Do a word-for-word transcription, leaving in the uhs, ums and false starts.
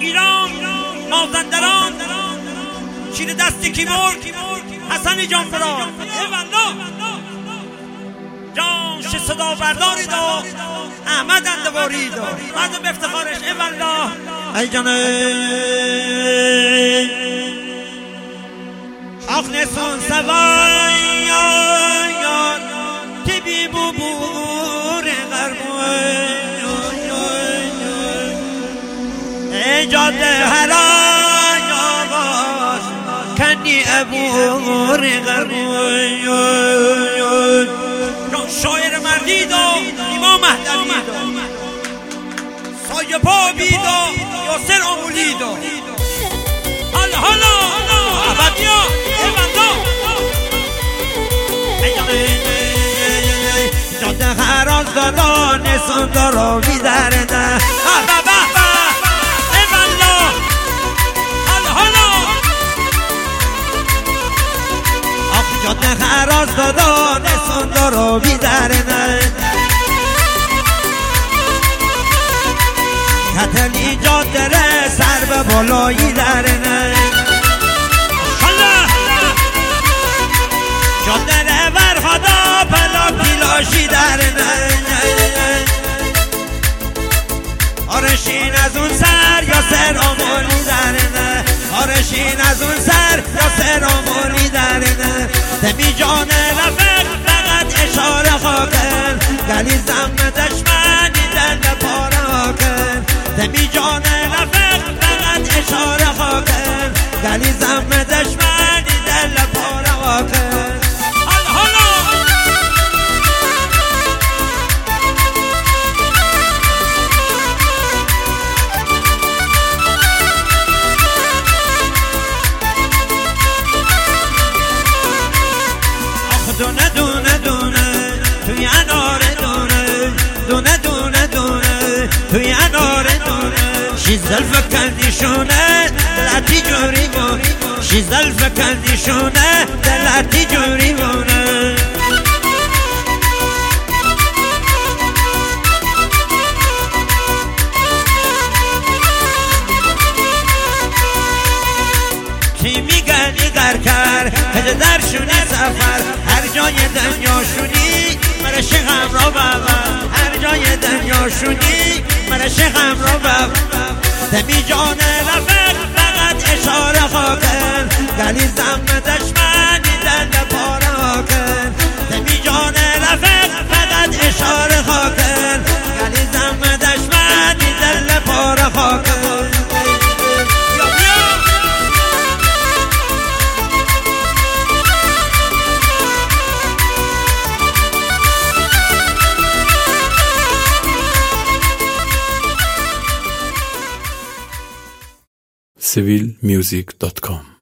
ایران مازندران شیر دستی کی مرد حسن جان فرار جان ش صدا برداری دا احمد اندواری دا مردم به افتخارش ای والله ای جان آخ نسون سوای یا تبی ببور غرموی ای جاده هرای آواز کنی ابور غرموی شاعر مردی دا امام مهدوی دا سایه پا بی دا یاسر آمولی دا حالا حالا عبدیا جاده خراز دادا نسون دارا بیدره نه جاده خراز دادا نسون دارا بیدره نه کتلی جاده ره سر به بالایی دره نه جاده ره ورخدا پلا پیلاشی دره نه آرشین از اون سر یا سر آمولی دره نه آرشین از اون سر یا سر آمولی دره نه دمی جان رفت فقط اشاره خاکن گلی زم دشمنی دل پارا کن دمی جان رفت فقط اشاره خاکن گلی زم دشمنی دل پارا کن دونه دونه دونه توی اناره دونه دونه دونه دونه توی اناره دونه شی زلف کندیشونه دلتی جوری بونه شی زلف کندیشونه دلتی جوری بونه کی میگه نگر کرد هده درشونی سفر هر جای دنیا شونی مرا شغم را ببر هر جای دنیا شونی مرا شغم را ببر دمی جان رفت فقط اشاره خاکن گلی زم دشمنی دل پارا کن دمی جان رفت فقط اشاره خاکن گلی زم دشمنی دل پارا خاکن seville music dot com